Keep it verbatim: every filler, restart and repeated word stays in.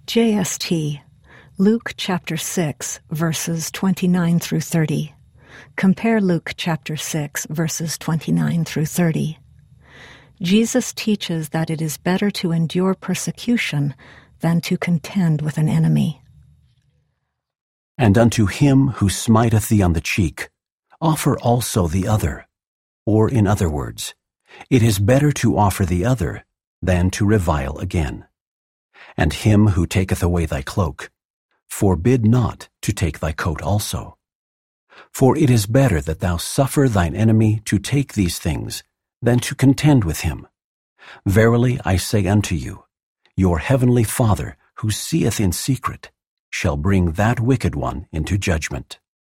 J S T, Luke chapter six, verses twenty-nine through thirty. Compare Luke chapter six, verses twenty-nine through thirty. Jesus teaches that it is better to endure persecution than to contend with an enemy. And unto him who smiteth thee on the cheek, offer also the other. Or in other words, it is better to offer the other than to revile again. And him who taketh away thy cloak, forbid not to take thy coat also. For it is better that thou suffer thine enemy to take these things than to contend with him. Verily I say unto you, your heavenly Father, who seeth in secret, shall bring that wicked one into judgment.